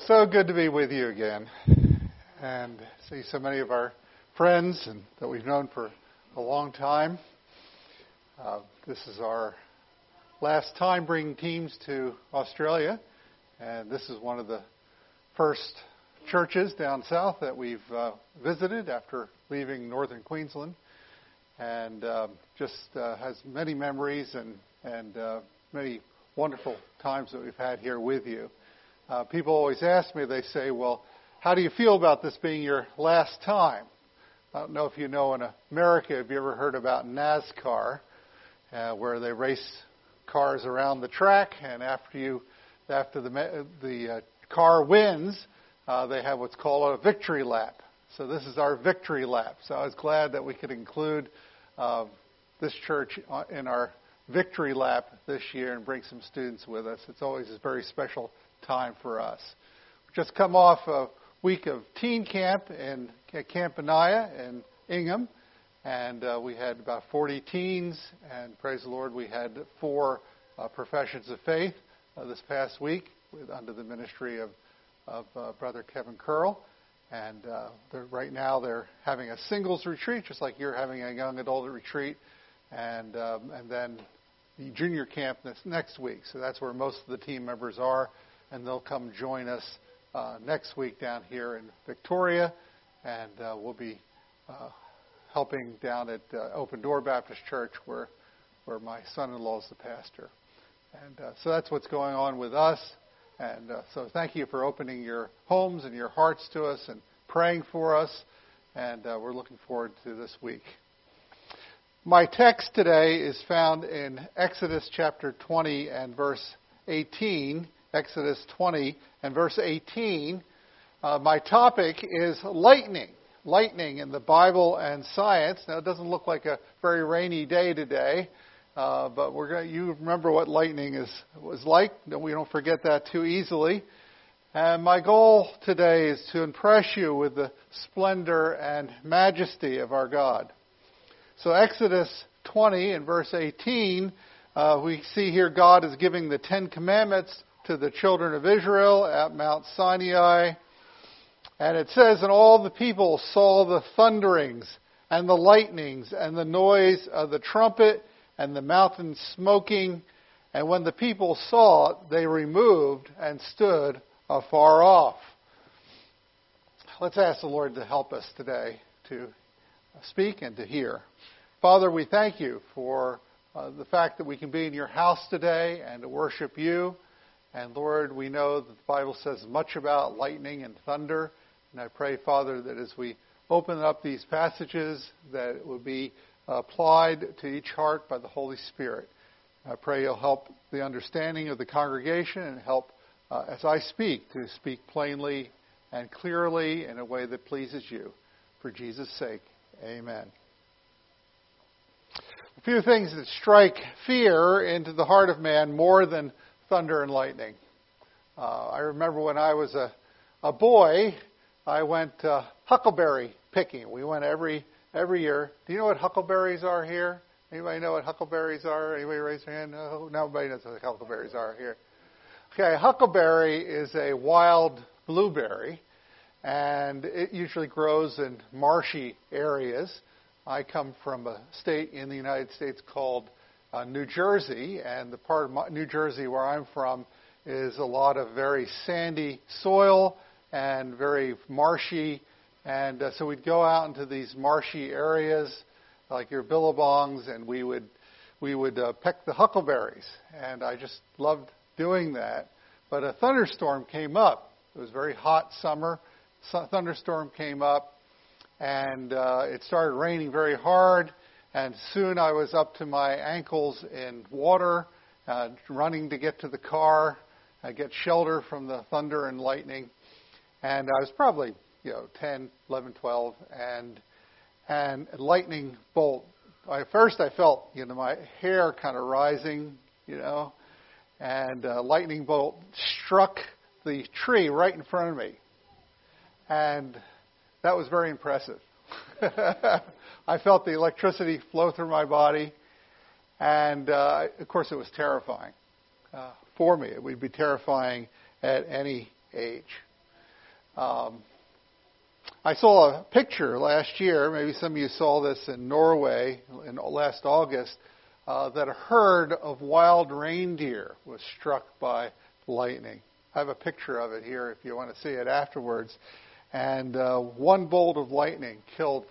So good to be with you again and see so many of our friends and that we've known for a long time. This is our last time bringing teams to Australia, and this is one of the first churches down south that we've visited after leaving northern Queensland, and just has many memories and many wonderful times that we've had here with you. People always ask me, they say, well, how do you feel about this being your last time? I don't know if you know, in America, have you ever heard about NASCAR, where they race cars around the track, and after the car wins, they have what's called a victory lap. So this is our victory lap. So I was glad that we could include this church in our victory lap this year and bring some students with us. It's always a very special time for us. We've just come off a week of teen camp in Camp Anaya in Ingham, and we had about 40 teens, and praise the Lord, we had 4 professions of faith this past week under the ministry of Brother Kevin Curl. And right now they're having a singles retreat, just like you're having a young adult retreat, and then the junior camp next week. So that's where most of the team members are, and they'll come join us next week down here in Victoria, and we'll be helping down at Open Door Baptist Church, where my son-in-law is the pastor. And so that's what's going on with us. And so thank you for opening your homes and your hearts to us and praying for us. And we're looking forward to this week. My text today is found in Exodus chapter 20 and verse 18. Exodus 20 and verse 18. My topic is lightning. Lightning in the Bible and science. Now, it doesn't look like a very rainy day today, but you remember what lightning was like. We don't forget that too easily. And my goal today is to impress you with the splendor and majesty of our God. So Exodus 20 and verse 18, we see here God is giving the 10 Commandments to the children of Israel at Mount Sinai. And it says, and all the people saw the thunderings and the lightnings and the noise of the trumpet and the mountain smoking. And when the people saw it, they removed and stood afar off. Let's ask the Lord to help us today to speak and to hear. Father, we thank you for the fact that we can be in your house today and to worship you. And Lord, we know that the Bible says much about lightning and thunder. And I pray, Father, that as we open up these passages, that it will be applied to each heart by the Holy Spirit. I pray you'll help the understanding of the congregation and help, as I speak, to speak plainly and clearly in a way that pleases you. For Jesus' sake, amen. A few things that strike fear into the heart of man more than thunder and lightning. I remember when I was a boy, I went huckleberry picking. We went every year. Do you know what huckleberries are here? Anybody know what huckleberries are? Anybody raise their hand? No, nobody knows what huckleberries are here. Okay, huckleberry is a wild blueberry, and it usually grows in marshy areas. I come from a state in the United States called New Jersey, and the part of New Jersey where I'm from is a lot of very sandy soil and very marshy, and so we'd go out into these marshy areas like your billabongs, and we would peck the huckleberries, and I just loved doing that. But a thunderstorm came up. It was a very hot summer. Thunderstorm came up, and it started raining very hard. And soon I was up to my ankles in water, running to get to the car, get shelter from the thunder and lightning. And I was probably, 10, 11, 12, and a lightning bolt. First I felt, my hair kind of rising, and a lightning bolt struck the tree right in front of me. And that was very impressive. I felt the electricity flow through my body, and of course it was terrifying for me. It would be terrifying at any age. I saw a picture last year, maybe some of you saw this in Norway in last August, that a herd of wild reindeer was struck by lightning. I have a picture of it here if you want to see it afterwards. And one bolt of lightning killed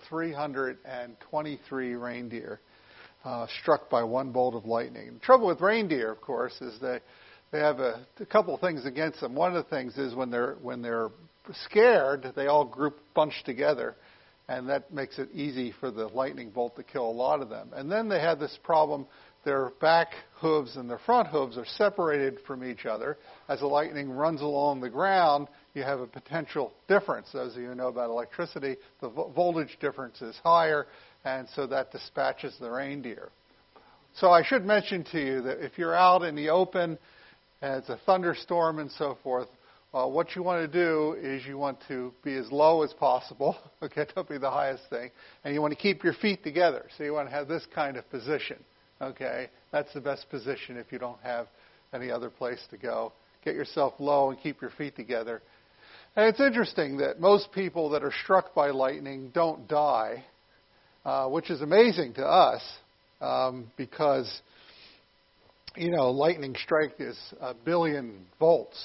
323 reindeer, struck by one bolt of lightning. The trouble with reindeer, of course, is they have a couple of things against them. One of the things is when they're scared, they all bunch together, and that makes it easy for the lightning bolt to kill a lot of them. And then they have this problem: their back hooves and their front hooves are separated from each other. As the lightning runs along the ground, you have a potential difference. Those of you who know about electricity, the voltage difference is higher, and so that dispatches the reindeer. So I should mention to you that if you're out in the open and it's a thunderstorm and so forth, what you want to do is you want to be as low as possible. Okay, don't be the highest thing. And you want to keep your feet together. So you want to have this kind of position. Okay, that's the best position if you don't have any other place to go. Get yourself low and keep your feet together. And it's interesting that most people that are struck by lightning don't die, which is amazing to us because, lightning strike is a billion volts,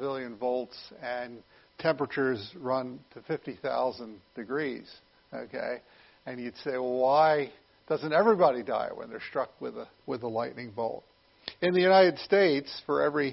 and temperatures run to 50,000 degrees, okay? And you'd say, well, why doesn't everybody die when they're struck with a lightning bolt? In the United States, for every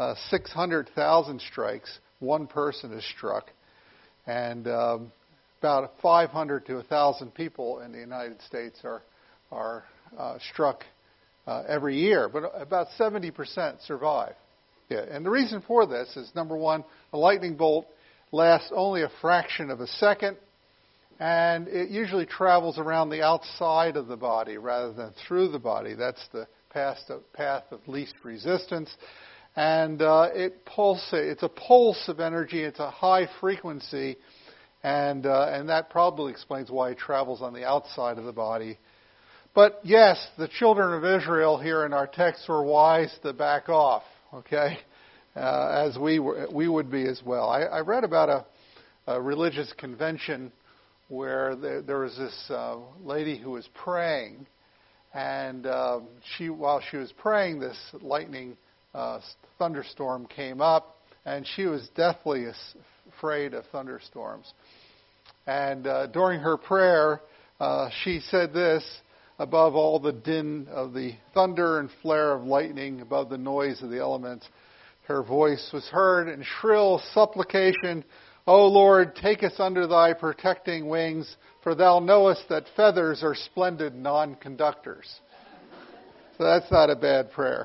600,000 strikes, one person is struck, and about 500 to 1,000 people in the United States are struck every year, but about 70% survive. Yeah, and the reason for this is, number one, a lightning bolt lasts only a fraction of a second, and it usually travels around the outside of the body rather than through the body. That's the path of least resistance. And it pulsates. It's a pulse of energy. It's a high frequency, and that probably explains why it travels on the outside of the body. But yes, the children of Israel here in our text were wise to back off. Okay, as we would be as well. I read about a religious convention where there was this lady who was praying, and while she was praying, this lightning thunderstorm came up, and she was deathly afraid of thunderstorms. And during her prayer, she said this: above all the din of the thunder and flare of lightning, above the noise of the elements, her voice was heard in shrill supplication, O Lord, take us under thy protecting wings, for thou knowest that feathers are splendid non-conductors. So that's not a bad prayer.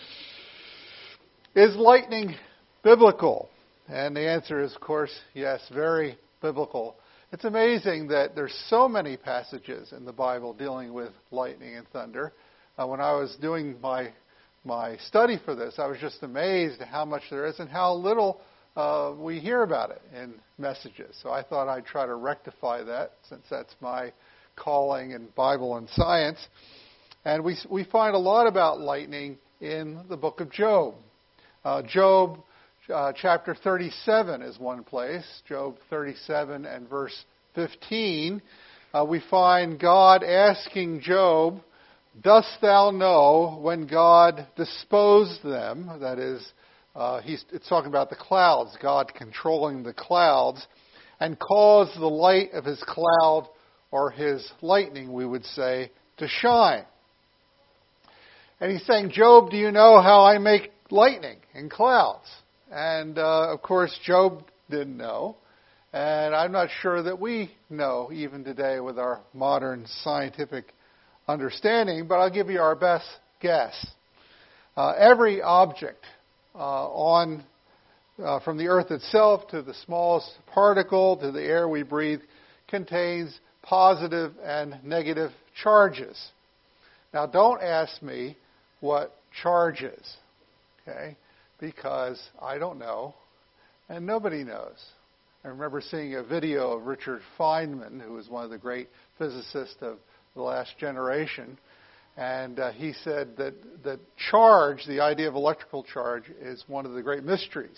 Is lightning biblical? And the answer is, of course, yes, very biblical. It's amazing that there's so many passages in the Bible dealing with lightning and thunder. When I was doing my study for this, I was just amazed at how much there is and how little we hear about it in messages. So I thought I'd try to rectify that, since that's my calling in Bible and science. And we find a lot about lightning in the book of Job. Job chapter 37 is one place. Job 37 and verse 15. We find God asking Job, dost thou know when God disposed them? That is, it's talking about the clouds, God controlling the clouds, and caused the light of his cloud, or his lightning, we would say, to shine. And he's saying, Job, do you know how I make lightning and clouds? And, of course, Job didn't know. And I'm not sure that we know even today with our modern scientific understanding, but I'll give you our best guess. Every object from the earth itself to the smallest particle to the air we breathe contains positive and negative charges. Now, don't ask me what charge is, okay? Because I don't know, and nobody knows. I remember seeing a video of Richard Feynman, who was one of the great physicists of the last generation, and he said that charge, the idea of electrical charge, is one of the great mysteries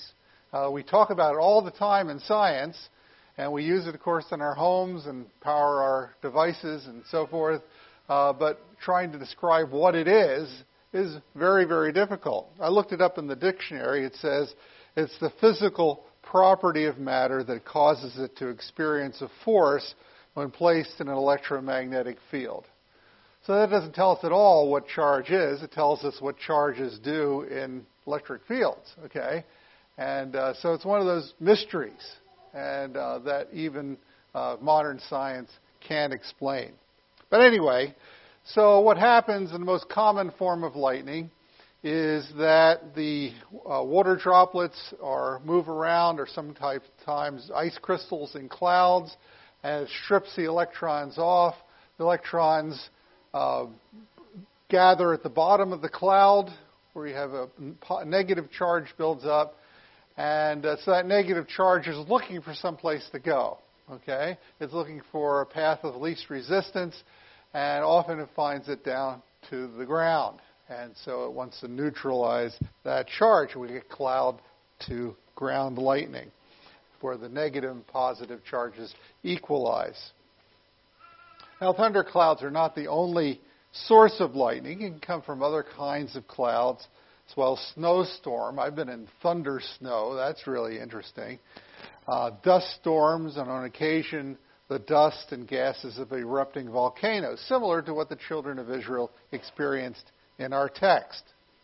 We talk about it all the time in science, and we use it, of course, in our homes and power our devices and so forth. But trying to describe what it is very, very difficult. I looked it up in the dictionary. It says it's the physical property of matter that causes it to experience a force when placed in an electromagnetic field. So that doesn't tell us at all what charge is. It tells us what charges do in electric fields, okay? And so it's one of those mysteries and that even modern science can't explain. But anyway, so what happens in the most common form of lightning is that the water droplets move around, or sometimes ice crystals in clouds, and it strips the electrons off. The electrons gather at the bottom of the cloud, where you have a negative charge builds up, and so that negative charge is looking for some place to go. Okay, it's looking for a path of least resistance, and often it finds it down to the ground. And so it wants to neutralize that charge. We get cloud to ground lightning, where the negative and positive charges equalize. Now, thunderclouds are not the only source of lightning. It can come from other kinds of clouds, as well as snowstorm. I've been in thunder snow. That's really interesting. Dust storms, and on occasion, the dust and gases of erupting volcanoes, similar to what the children of Israel experienced in our text.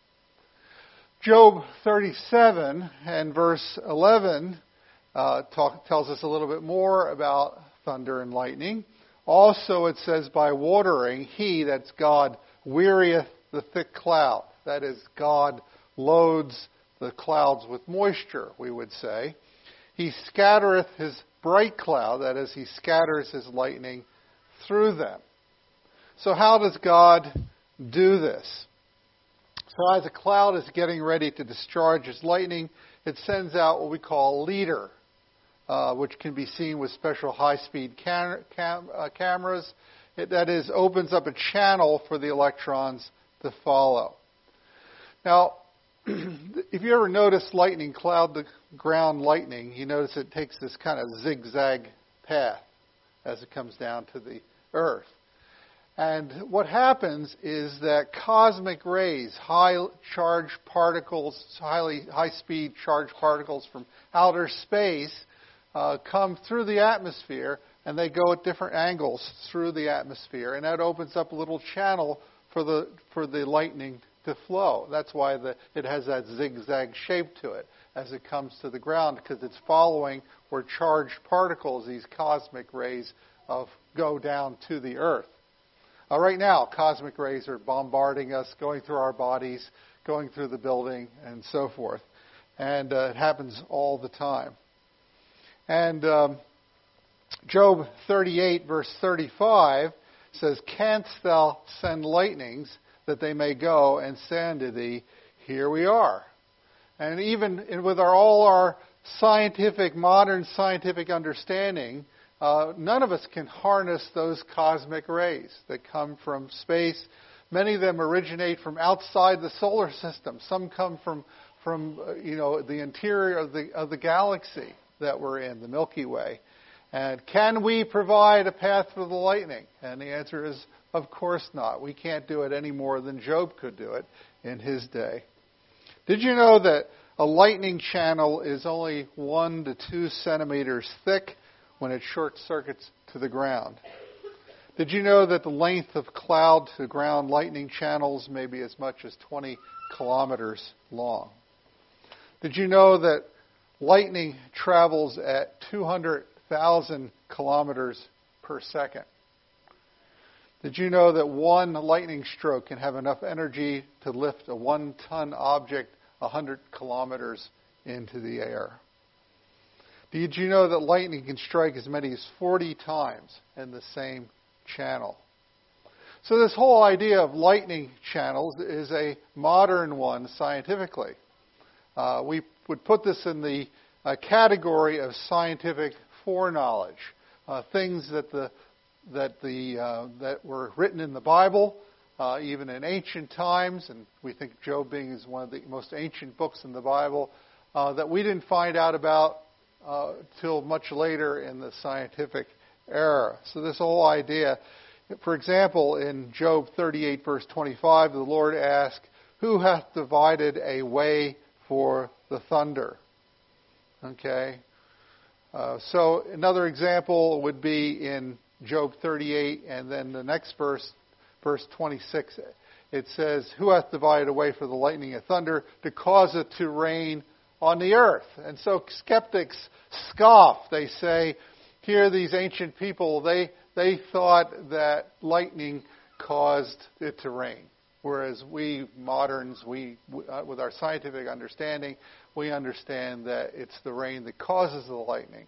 Job 37 and verse 11 tells us a little bit more about thunder and lightning. Also, it says, by watering, he, that's God, wearieth the thick cloud. That is, God loads the clouds with moisture, we would say. He scattereth his bright cloud, that is, he scatters his lightning through them. So how does God do this? So as a cloud is getting ready to discharge its lightning, it sends out what we call a leader, which can be seen with special high-speed cameras. That is, opens up a channel for the electrons to follow. Now, if you ever notice lightning, cloud-to-ground lightning, you notice it takes this kind of zigzag path as it comes down to the earth. And what happens is that cosmic rays, high-speed charged particles from outer space come through the atmosphere, and they go at different angles through the atmosphere, and that opens up a little channel for the lightning to flow. That's why it has that zigzag shape to it as it comes to the ground, because it's following where charged particles, these cosmic rays, go down to the earth. Right now, cosmic rays are bombarding us, going through our bodies, going through the building, and so forth. And it happens all the time. And Job 38, verse 35, says, canst thou send lightnings that they may go and say unto thee, here we are. And even with all our modern scientific understanding, none of us can harness those cosmic rays that come from space. Many of them originate from outside the solar system. Some come from the interior of the galaxy that we're in, the Milky Way. And can we provide a path for the lightning? And the answer is, of course not. We can't do it any more than Job could do it in his day. Did you know that a lightning channel is only 1 to 2 centimeters thick when it short circuits to the ground? Did you know that the length of cloud to ground lightning channels may be as much as 20 kilometers long? Did you know that lightning travels at 200,000 kilometers per second? Did you know that one lightning stroke can have enough energy to lift a 1-ton object 100 kilometers into the air? Did you know that lightning can strike as many as 40 times in the same channel? So this whole idea of lightning channels is a modern one scientifically. We would put this in the category of scientific foreknowledge, things that were written in the Bible, even in ancient times, and we think Job being is one of the most ancient books in the Bible, that we didn't find out about till much later in the scientific era. So this whole idea, for example, in Job 38, verse 25, the Lord asked, "Who hath divided a way for the thunder?" Okay. So another example would be in Job 38, and then the next verse, verse 26, it says, "Who hath divided a way for the lightning and thunder to cause it to rain on the earth?" And so skeptics scoff. They say, here these ancient people, they thought that lightning caused it to rain. Whereas we moderns, with our scientific understanding, we understand that it's the rain that causes the lightning.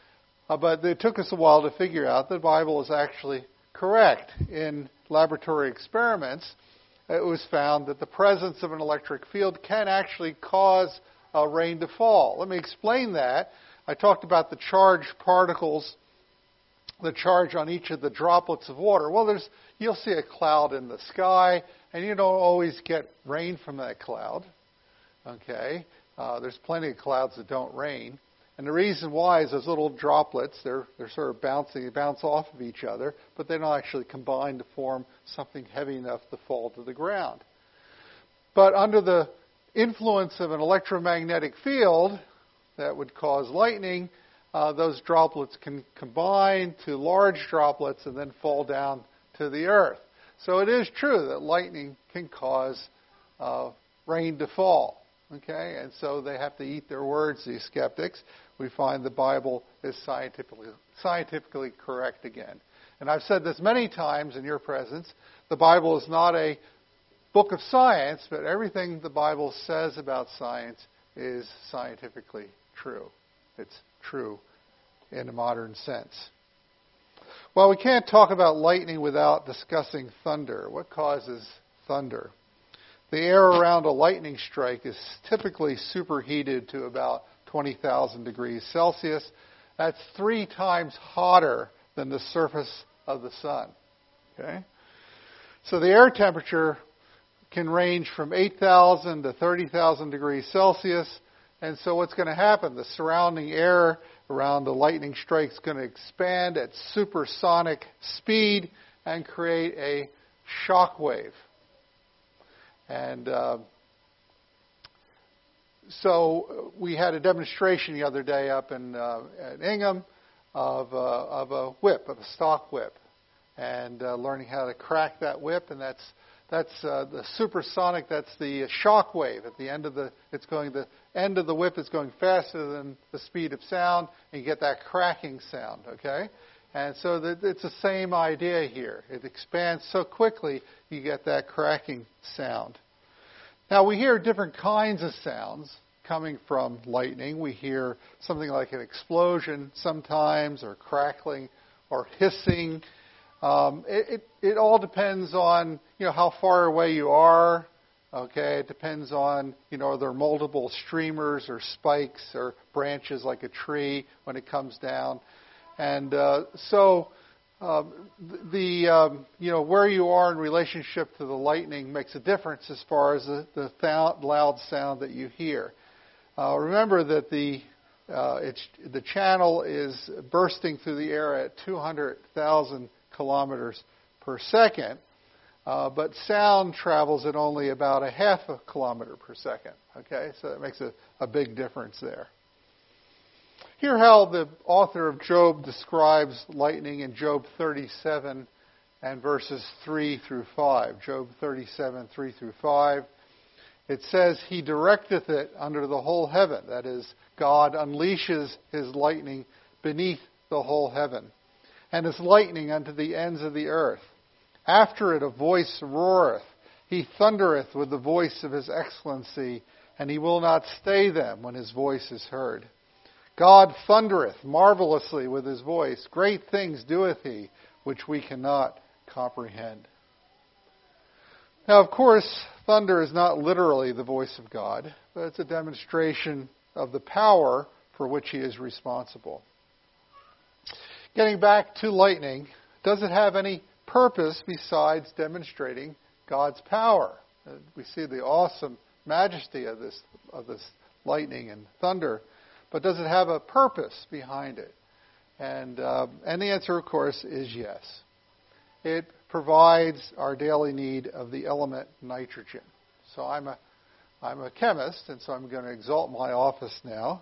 But it took us a while to figure out the Bible is actually correct. In laboratory experiments, it was found that the presence of an electric field can actually cause rain to fall. Let me explain that. I talked about the charged particles, the charge on each of the droplets of water. Well, you'll see a cloud in the sky, and you don't always get rain from that cloud. Okay? There's plenty of clouds that don't rain. And the reason why is those little droplets, they're sort of bouncing, they bounce off of each other, but they don't actually combine to form something heavy enough to fall to the ground. But under the influence of an electromagnetic field that would cause lightning, those droplets can combine to large droplets and then fall down to the earth. So it is true that lightning can cause rain to fall. Okay, and so they have to eat their words, these skeptics. We find the Bible is scientifically correct again. And I've said this many times in your presence, the Bible is not a book of science, but everything the Bible says about science is scientifically true. It's true in a modern sense. Well, we can't talk about lightning without discussing thunder. What causes thunder? The air around a lightning strike is typically superheated to about 20,000 degrees Celsius. That's 3 times hotter than the surface of the sun. Okay? So the air temperature can range from 8,000 to 30,000 degrees Celsius. And so what's going to happen? The surrounding air around the lightning strike is going to expand at supersonic speed and create a shock wave. And so we had a demonstration the other day up in at Ingham of a whip, of a stock whip, and learning how to crack that whip. And that's the supersonic. That's the shock wave at the end of the. The end of the whip is going faster than the speed of sound, and you get that cracking sound. Okay. And so it's the same idea here. It expands so quickly, you get that cracking sound. Now, we hear different kinds of sounds coming from lightning. We hear something like an explosion sometimes, or crackling, or hissing. It all depends on, how far away you are. Okay, it depends on, are there multiple streamers or spikes or branches like a tree when it comes down. And where you are in relationship to the lightning makes a difference as far as the loud sound that you hear. Remember that the channel is bursting through the air at 200,000 kilometers per second, but sound travels at only about a half a kilometer per second. Okay, so that makes a big difference there. Hear how the author of Job describes lightning in Job 37 and verses 3 through 5. Job 37, 3 through 5. It says, "He directeth it under the whole heaven." That is, God unleashes His lightning beneath the whole heaven, "and His lightning unto the ends of the earth. After it a voice roareth. He thundereth with the voice of His excellency, and He will not stay them when His voice is heard. God thundereth marvelously with His voice. Great things doeth He, which we cannot comprehend." Now, of course, thunder is not literally the voice of God, but it's a demonstration of the power for which He is responsible. Getting back to lightning, does it have any purpose besides demonstrating God's power? We see the awesome majesty of this lightning and thunder, but does it have a purpose behind it? And the answer, of course, is yes. It provides our daily need of the element nitrogen. So I'm a chemist, and so I'm going to exalt my office now.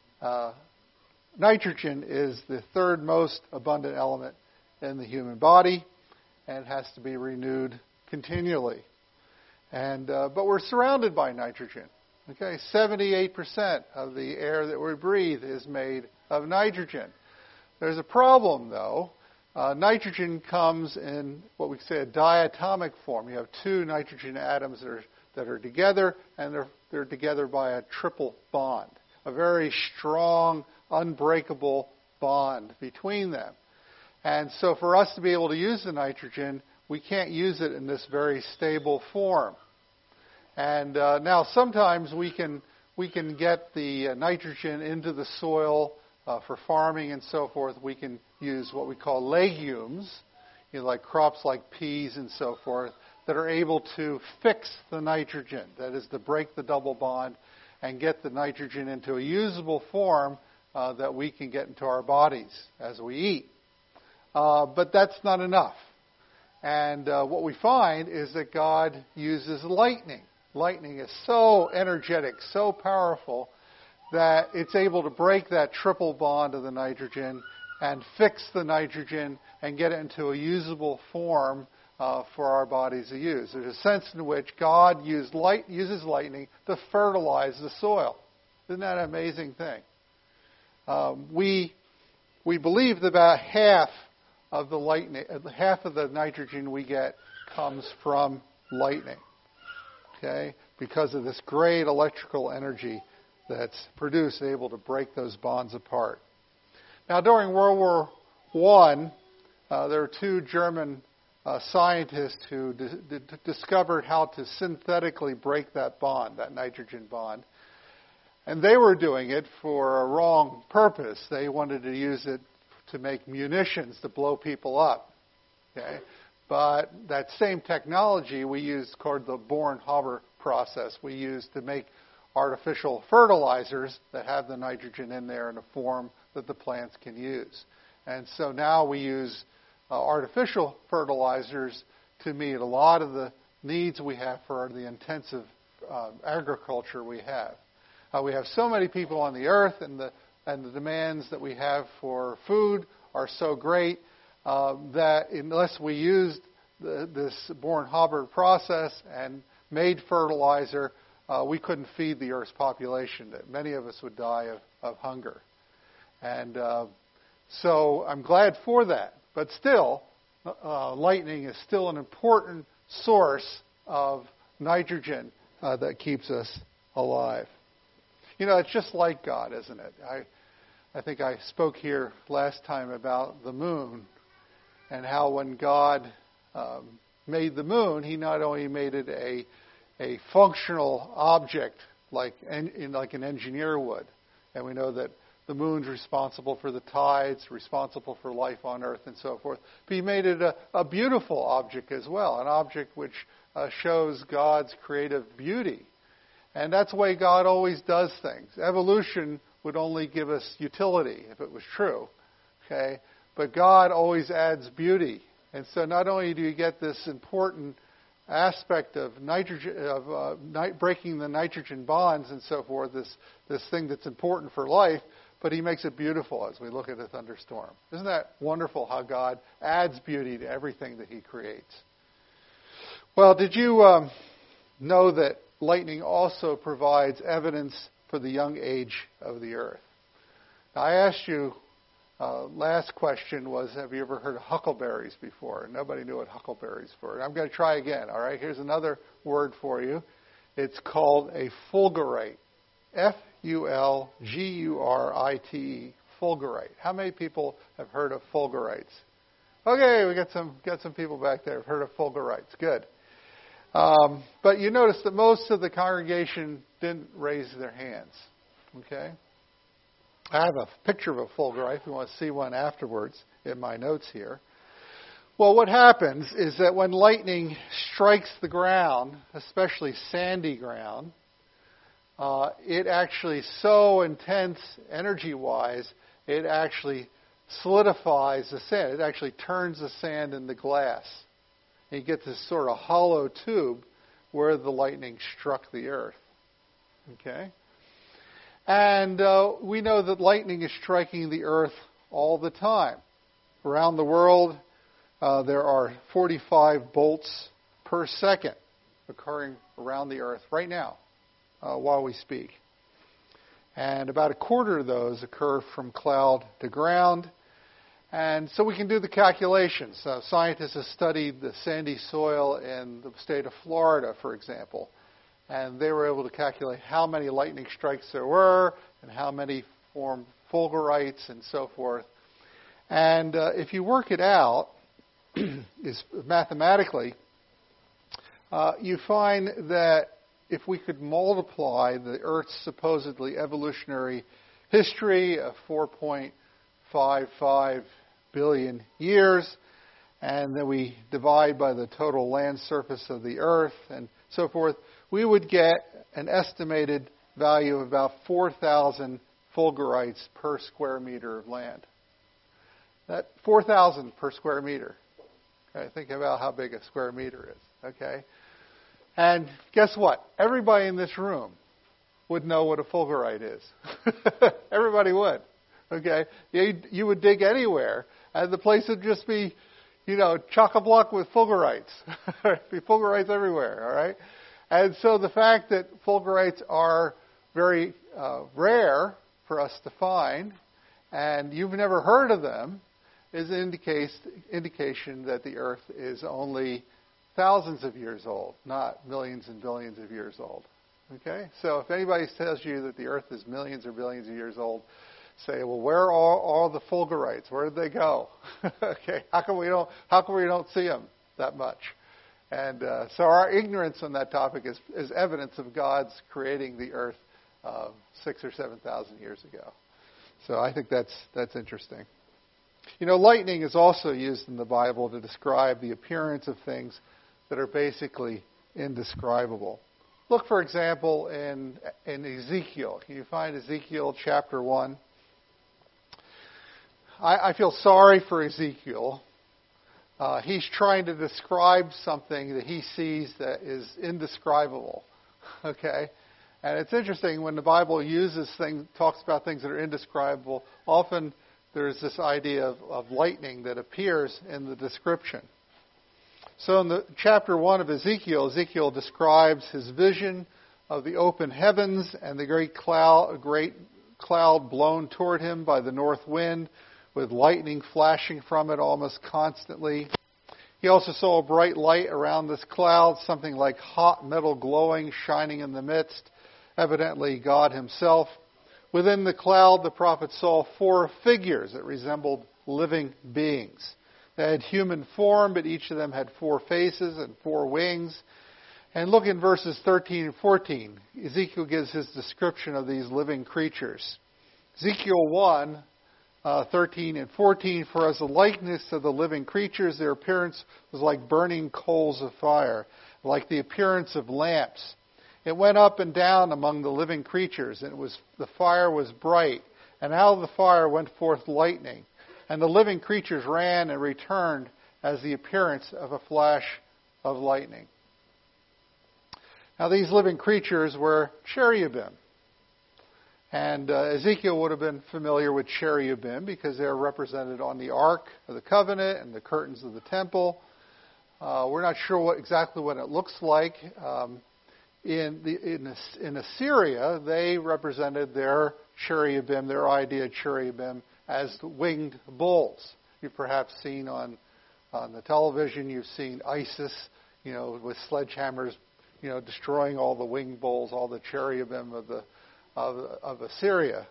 Nitrogen is the third most abundant element in the human body, and has to be renewed continually. And but we're surrounded by nitrogen. Okay, 78% of the air that we breathe is made of nitrogen. There's a problem, though. Nitrogen comes in what we say a diatomic form. You have two nitrogen atoms that are together, and they're together by a triple bond, a very strong, unbreakable bond between them. And so for us to be able to use the nitrogen, we can't use it in this very stable form. And now sometimes we can get the nitrogen into the soil for farming and so forth. We can use what we call legumes, like crops like peas and so forth, that are able to fix the nitrogen, that is to break the double bond and get the nitrogen into a usable form that we can get into our bodies as we eat. But that's not enough. And what we find is that God uses lightning. Lightning is so energetic, so powerful, that it's able to break that triple bond of the nitrogen and fix the nitrogen and get it into a usable form for our bodies to use. There's a sense in which God uses lightning to fertilize the soil. Isn't that an amazing thing? We believe that about half of the nitrogen we get comes from lightning. Okay, because of this great electrical energy that's produced, able to break those bonds apart. Now, during World War I, there were two German scientists who discovered how to synthetically break that bond, that nitrogen bond. And they were doing it for a wrong purpose. They wanted to use it to make munitions to blow people up. Okay? But that same technology we used called the Born-Haber process. We used to make artificial fertilizers that have the nitrogen in there in a form that the plants can use. And so now we use artificial fertilizers to meet a lot of the needs we have for the intensive agriculture we have. We have so many people on the earth, and the demands that we have for food are so great that unless we used this Born-Haber process and made fertilizer, we couldn't feed the Earth's population. Many of us would die of hunger. And so I'm glad for that. But still, lightning is still an important source of nitrogen that keeps us alive. It's just like God, isn't it? I think I spoke here last time about the moon and how when God made the moon, He not only made it a functional object like an engineer would, and we know that the moon's responsible for the tides, responsible for life on Earth and so forth, but He made it a beautiful object as well, an object which shows God's creative beauty. And that's the way God always does things. Evolution would only give us utility if it was true. Okay? But God always adds beauty. And so not only do you get this important aspect of nitrogen, breaking the nitrogen bonds and so forth, this thing that's important for life, but He makes it beautiful as we look at a thunderstorm. Isn't that wonderful how God adds beauty to everything that He creates? Well, did you know that lightning also provides evidence for the young age of the earth? Now, I asked you, last question was, have you ever heard of huckleberries before? Nobody knew what huckleberries were. I'm going to try again, all right? Here's another word for you. It's called a fulgurite. Fulgurite. Fulgurite. How many people have heard of fulgurites? Okay, we got some people back there who've heard of fulgurites. Good. But you notice that most of the congregation didn't raise their hands. Okay? I have a picture of a fulgurite if you want to see one afterwards in my notes here. Well, what happens is that when lightning strikes the ground, especially sandy ground, it actually so intense energy-wise, it actually solidifies the sand. It actually turns the sand into glass. And you get this sort of hollow tube where the lightning struck the earth. Okay? And we know that lightning is striking the earth all the time. Around the world, there are 45 bolts per second occurring around the earth right now while we speak. And about a quarter of those occur from cloud to ground. And so we can do the calculations. Scientists have studied the sandy soil in the state of Florida, for example. And they were able to calculate how many lightning strikes there were and how many formed fulgurites and so forth. And if you work it out mathematically, you find that if we could multiply the Earth's supposedly evolutionary history of 4.55 billion years, and then we divide by the total land surface of the Earth and so forth, we would get an estimated value of about 4,000 fulgurites per square meter of land. That 4,000 per square meter. Okay, think about how big a square meter is. Okay, and guess what? Everybody in this room would know what a fulgurite is. Everybody would. Okay, you would dig anywhere, and the place would just be, chock-a-block with fulgurites. Be fulgurites everywhere. All right, and so the fact that fulgurites are very rare for us to find, and you've never heard of them, is an indication that the Earth is only thousands of years old, not millions and billions of years old. Okay? So if anybody tells you that the Earth is millions or billions of years old, say, well, where are all the fulgurites? Where did they go? Okay, how come we don't see them that much? And so our ignorance on that topic is evidence of God's creating the Earth 6,000 or 7,000 years ago. So I think that's interesting. Lightning is also used in the Bible to describe the appearance of things that are basically indescribable. Look, for example, in Ezekiel. Can you find Ezekiel chapter 1? I feel sorry for Ezekiel. He's trying to describe something that he sees that is indescribable. Okay? And it's interesting when the Bible talks about things that are indescribable, often there's this idea of lightning that appears in the description. So in the chapter 1 of Ezekiel, Ezekiel describes his vision of the open heavens and the great cloud blown toward him by the north wind, with lightning flashing from it almost constantly. He also saw a bright light around this cloud, something like hot metal glowing, shining in the midst, evidently God himself. Within the cloud, the prophet saw 4 figures that resembled living beings. They had human form, but each of them had 4 faces and 4 wings. And look in verses 13 and 14. Ezekiel gives his description of these living creatures. Ezekiel 1, 13 and 14, for as the likeness of the living creatures, their appearance was like burning coals of fire, like the appearance of lamps. It went up and down among the living creatures, and the fire was bright, and out of the fire went forth lightning. And the living creatures ran and returned as the appearance of a flash of lightning. Now these living creatures were cherubim. And Ezekiel would have been familiar with cherubim because they're represented on the Ark of the Covenant and the curtains of the temple. We're not sure exactly what it looks like. In Assyria, they represented their cherubim, their idea of cherubim, as the winged bulls. You've perhaps seen on the television, you've seen ISIS, with sledgehammers, destroying all the winged bulls, all the cherubim of Assyria.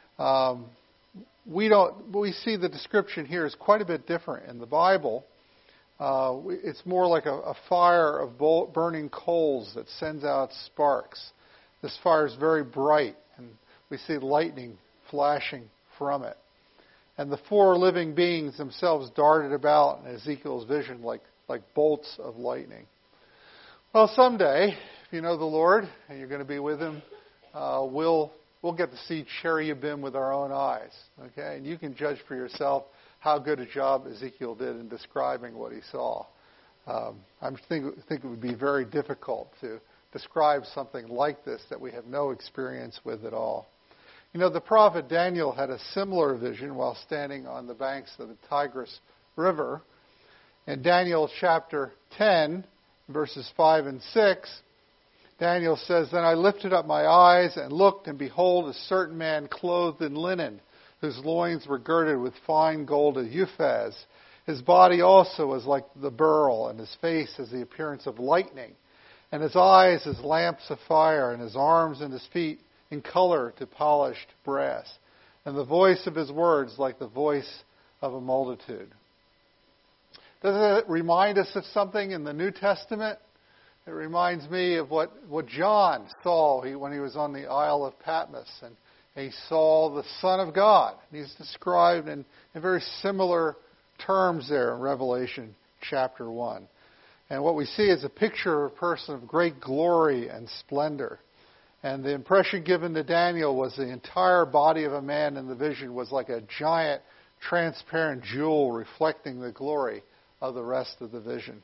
We see the description here is quite a bit different in the Bible. It's more like a fire of burning coals that sends out sparks. This fire is very bright, and we see lightning flashing from it. And the 4 living beings themselves darted about in Ezekiel's vision like bolts of lightning. Well, someday, if you know the Lord and you're going to be with him we'll get to see cherubim with our own eyes. Okay, and you can judge for yourself how good a job Ezekiel did in describing what he saw. I think it would be very difficult to describe something like this that we have no experience with at all. You know, the prophet Daniel had a similar vision while standing on the banks of the Tigris River. In Daniel chapter 10, verses 5 and 6, Daniel says, "Then I lifted up my eyes and looked, and behold, a certain man clothed in linen, whose loins were girded with fine gold of Uphaz. His body also was like the beryl, and his face has the appearance of lightning, and his eyes as lamps of fire, and his arms and his feet in color to polished brass, and the voice of his words like the voice of a multitude." Does it remind us of something in the New Testament? It reminds me of what John saw when he was on the Isle of Patmos, and he saw the Son of God. He's described in very similar terms there in Revelation chapter 1. And what we see is a picture of a person of great glory and splendor. And the impression given to Daniel was the entire body of a man in the vision was like a giant transparent jewel reflecting the glory of the rest of the vision.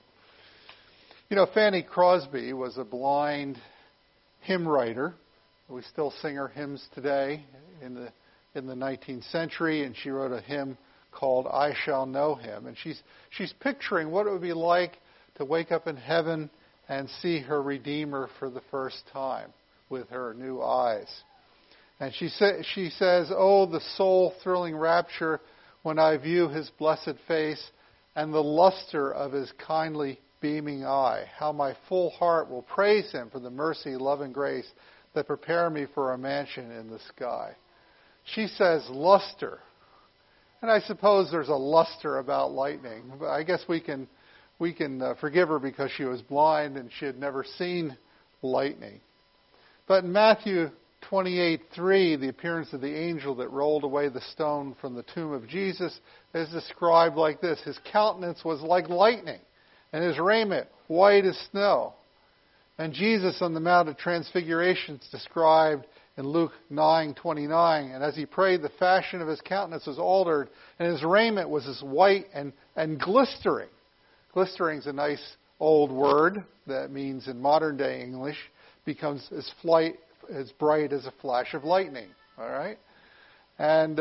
You know, Fanny Crosby was a blind hymn writer. We still sing her hymns today in the 19th century, and she wrote a hymn called "I Shall Know Him." And she's picturing what it would be like to wake up in heaven and see her Redeemer for the first time with her new eyes. And she says, "Oh, the soul-thrilling rapture when I view his blessed face and the luster of his kindly beaming eye. How my full heart will praise him for the mercy, love, and grace that prepare me for a mansion in the sky." She says luster. And I suppose there's a luster about lightning. But I guess we can forgive her because she was blind and she had never seen lightning. But in Matthew 28:3, the appearance of the angel that rolled away the stone from the tomb of Jesus is described like this: "His countenance was like lightning, and his raiment white as snow." And Jesus on the Mount of Transfiguration is described in Luke 9:29. "And as he prayed, the fashion of his countenance was altered, and his raiment was as white and glistering." Glistering is a nice old word that means in modern day English becomes as bright as a flash of lightning. All right? And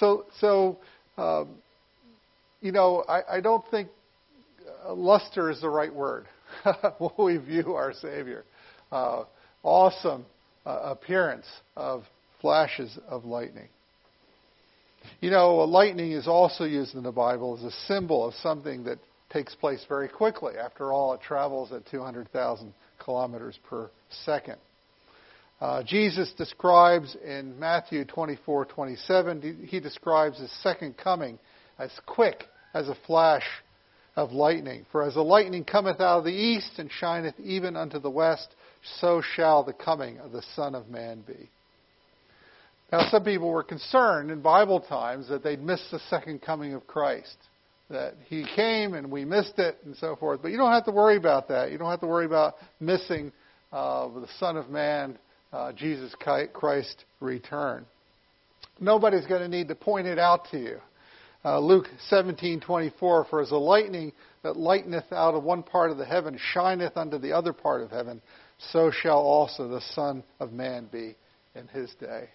I don't think luster is the right word when we view our Savior. Awesome appearance of flashes of lightning. You know, lightning is also used in the Bible as a symbol of something that takes place very quickly. After all, it travels at 200,000 kilometers per second. Jesus describes in Matthew 24:27, he describes his second coming as quick as a flash of lightning. "For as the lightning cometh out of the east and shineth even unto the west, so shall the coming of the Son of Man be." Now, some people were concerned in Bible times that they'd missed the second coming of Christ, that he came and we missed it and so forth. But you don't have to worry about that. You don't have to worry about missing the Son of Man, Jesus Christ, return. Nobody's going to need to point it out to you. Luke 17:24, "For as the lightning that lighteneth out of one part of the heaven shineth unto the other part of heaven, so shall also the Son of Man be in his day."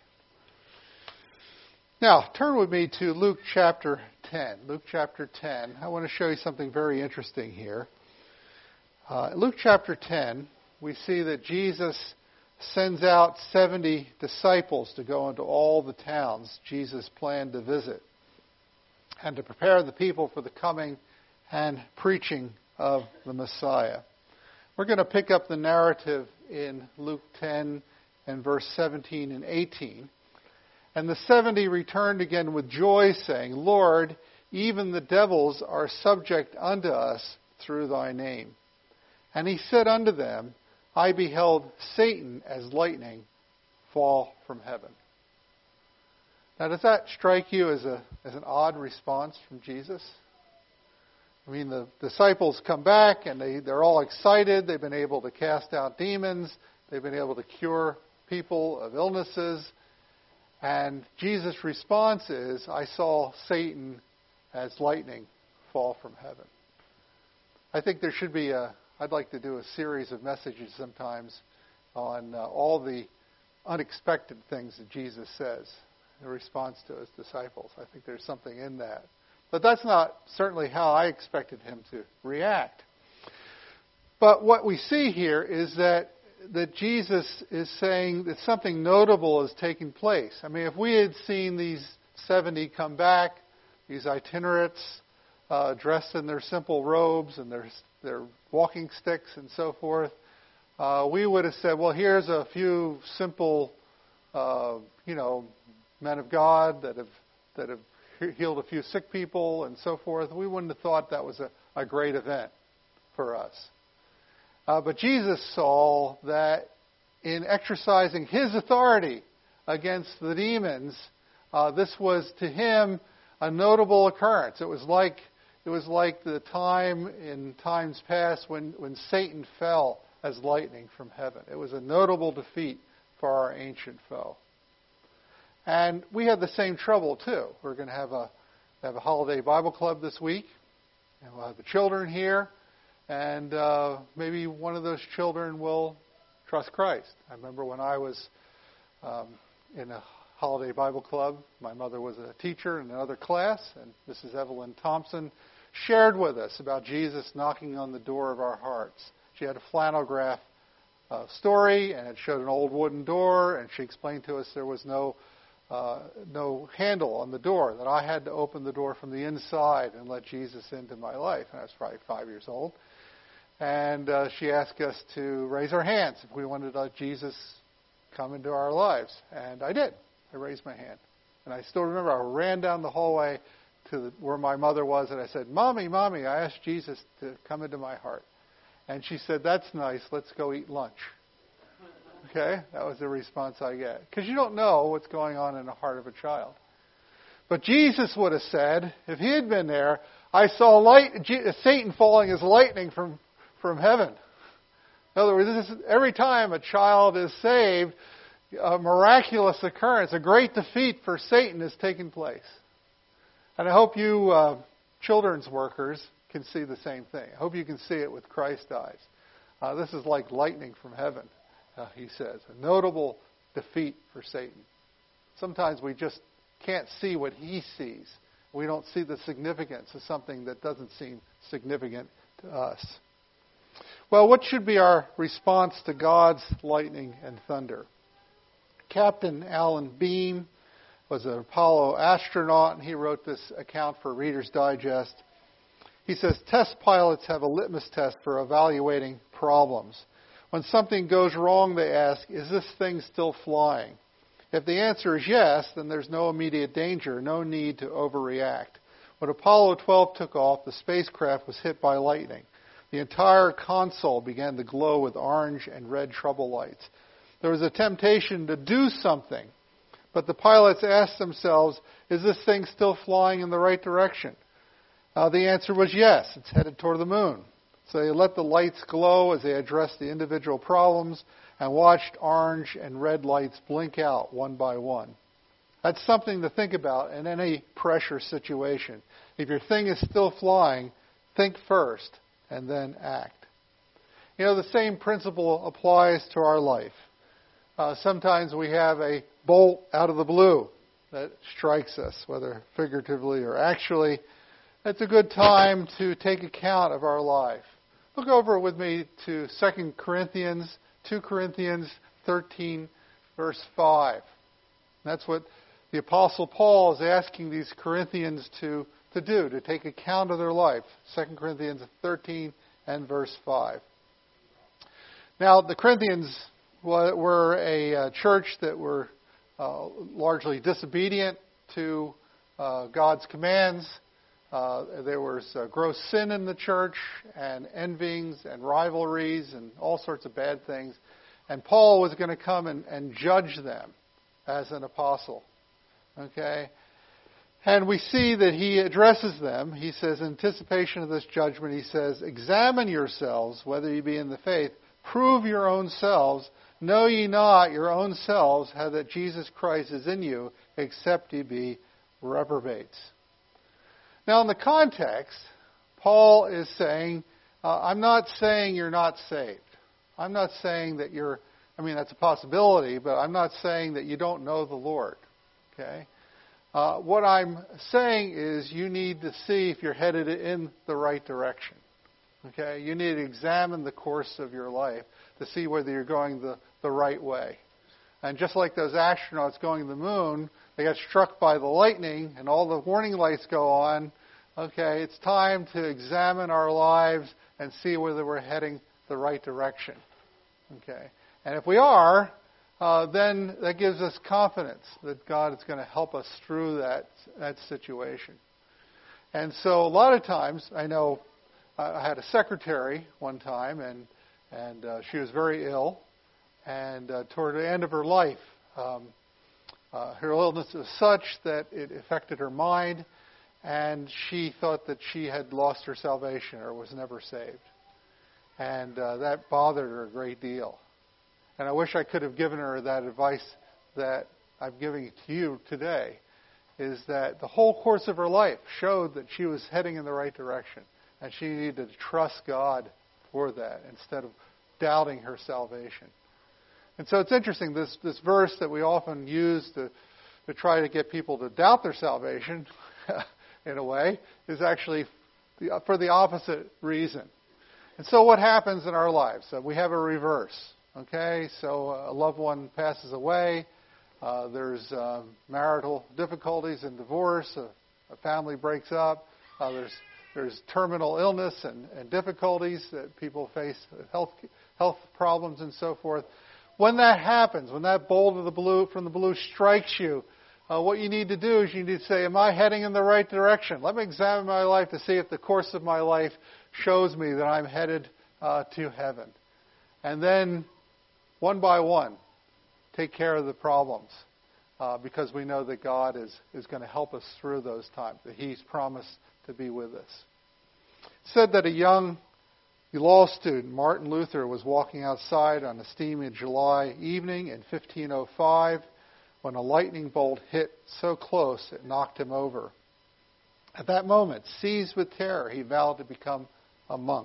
Now, turn with me to Luke chapter 10. Luke chapter 10. I want to show you something very interesting here. Luke chapter 10, we see that Jesus sends out 70 disciples to go into all the towns Jesus planned to visit and to prepare the people for the coming and preaching of the Messiah. We're going to pick up the narrative in Luke 10 and verse 17 and 18. "And the 70 returned again with joy, saying, Lord, even the devils are subject unto us through thy name. And he said unto them, I beheld Satan as lightning fall from heaven." Now, does that strike you as an odd response from Jesus? I mean, the disciples come back and they're all excited. They've been able to cast out demons. They've been able to cure people, of illnesses. And Jesus' response is, I saw Satan as lightning fall from heaven. I think there should be I'd like to do a series of messages sometimes on all the unexpected things that Jesus says in response to his disciples. I think there's something in that. But that's not certainly how I expected him to react. But what we see here is that Jesus is saying that something notable is taking place. I mean, if we had seen these 70 come back, these itinerates, dressed in their simple robes and their walking sticks and so forth, we would have said, well, here's a few simple, men of God that have healed a few sick people and so forth. We wouldn't have thought that was a great event for us. But Jesus saw that in exercising his authority against the demons, this was to him a notable occurrence. It was like the time in times past when Satan fell as lightning from heaven. It was a notable defeat for our ancient foe. And we have the same trouble too. We're going to have a holiday Bible club this week, and we'll have the children here. And maybe one of those children will trust Christ. I remember when I was in a holiday Bible club, my mother was a teacher in another class, and Mrs. Evelyn Thompson shared with us about Jesus knocking on the door of our hearts. She had a flannel graph story, and it showed an old wooden door, and she explained to us there was no handle on the door, that I had to open the door from the inside and let Jesus into my life. And I was probably 5 years old. And she asked us to raise our hands if we wanted to let Jesus come into our lives. And I did. I raised my hand. And I still remember I ran down the hallway to where my mother was, and I said, Mommy, I asked Jesus to come into my heart. And she said, that's nice. Let's go eat lunch. Okay? That was the response I get. Because you don't know what's going on in the heart of a child. But Jesus would have said, if he had been there, I saw Satan falling as lightning from heaven. In other words, every time a child is saved, a miraculous occurrence, a great defeat for Satan is taking place. And I hope you children's workers can see the same thing. I hope you can see it with Christ's eyes. This is like lightning from heaven, he says. A notable defeat for Satan. Sometimes we just can't see what he sees. We don't see the significance of something that doesn't seem significant to us. Well, what should be our response to God's lightning and thunder? Captain Alan Beam was an Apollo astronaut, and he wrote this account for Reader's Digest. He says, test pilots have a litmus test for evaluating problems. When something goes wrong, they ask, is this thing still flying? If the answer is yes, then there's no immediate danger, no need to overreact. When Apollo 12 took off, the spacecraft was hit by lightning. The entire console began to glow with orange and red trouble lights. There was a temptation to do something, but the pilots asked themselves, is this thing still flying in the right direction? The answer was yes, it's headed toward the moon. So they let the lights glow as they addressed the individual problems and watched orange and red lights blink out one by one. That's something to think about in any pressure situation. If your thing is still flying, think first and then act. You know, the same principle applies to our life. Sometimes we have a bolt out of the blue that strikes us, whether figuratively or actually. It's a good time to take account of our life. Look over with me to 2 Corinthians 13, verse 5. That's what the Apostle Paul is asking these Corinthians to do, to take account of their life. 2 Corinthians 13 and verse 5. Now, the Corinthians were a church that were largely disobedient to God's commands. There was gross sin in the church, and envyings and rivalries and all sorts of bad things. And Paul was going to come and judge them as an apostle. Okay? And we see that he addresses them. He says, in anticipation of this judgment, he says, examine yourselves, whether you be in the faith. Prove your own selves. Know ye not your own selves how that Jesus Christ is in you, except ye be reprobates. Now in the context, Paul is saying, I'm not saying you're not saved. I'm not saying that that's a possibility, but I'm not saying that you don't know the Lord. Okay? What I'm saying is you need to see if you're headed in the right direction. Okay? You need to examine the course of your life to see whether you're going the right way. And just like those astronauts going to the moon, they got struck by the lightning and all the warning lights go on. Okay, it's time to examine our lives and see whether we're heading the right direction. Okay, and if we are, then that gives us confidence that God is going to help us through that situation. And so a lot of times, I know I had a secretary one time, and she was very ill, and toward the end of her life, her illness was such that it affected her mind, and she thought that she had lost her salvation or was never saved. And that bothered her a great deal. And I wish I could have given her that advice that I'm giving to you today, is that the whole course of her life showed that she was heading in the right direction. And she needed to trust God for that instead of doubting her salvation. And so it's interesting, this verse that we often use to try to get people to doubt their salvation, in a way, is actually for the opposite reason. And so what happens in our lives? We have a reverse. Okay, so a loved one passes away. There's marital difficulties and divorce. A family breaks up. There's terminal illness and difficulties that people face, health problems and so forth. When that happens, when that bolt from the blue strikes you, what you need to do is you need to say, am I heading in the right direction? Let me examine my life to see if the course of my life shows me that I'm headed to heaven. And then, one by one, take care of the problems because we know that God is going to help us through those times, that He's promised to be with us. It said that a young law student, Martin Luther, was walking outside on a steamy July evening in 1505 when a lightning bolt hit so close it knocked him over. At that moment, seized with terror, he vowed to become a monk.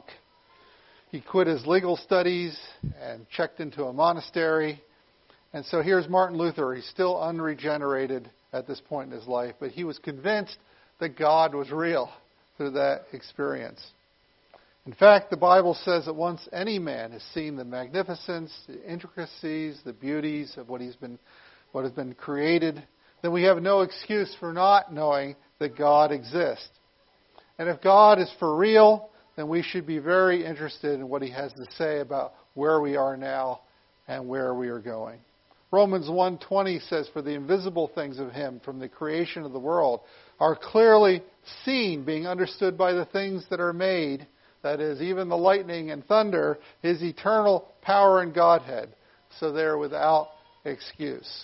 He quit his legal studies and checked into a monastery. And so here's Martin Luther. He's still unregenerated at this point in his life, but he was convinced that God was real through that experience. In fact, the Bible says that once any man has seen the magnificence, the intricacies, the beauties of what has been created, then we have no excuse for not knowing that God exists. And if God is for real, then we should be very interested in what He has to say about where we are now and where we are going. Romans 1:20 says, for the invisible things of Him from the creation of the world are clearly seen, being understood by the things that are made, that is, even the lightning and thunder, His eternal power and Godhead, so they are without excuse.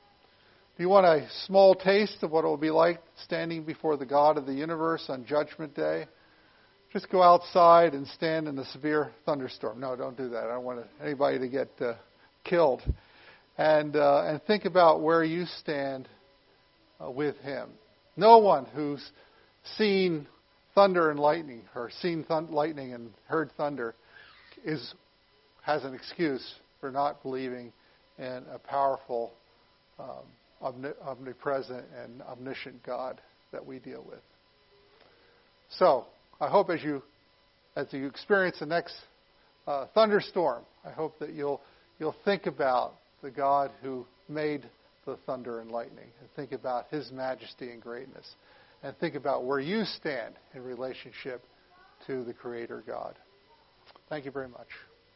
Do you want a small taste of what it will be like standing before the God of the universe on Judgment Day? Just go outside and stand in a severe thunderstorm. No, don't do that. I don't want anybody to get killed. And think about where you stand with Him. No one who's seen thunder and lightning, or seen lightning and heard thunder, has an excuse for not believing in a powerful, omnipresent and omniscient God that we deal with. So, I hope as you experience the next thunderstorm, I hope that you'll think about the God who made the thunder and lightning, and think about His majesty and greatness, and think about where you stand in relationship to the Creator God. Thank you very much.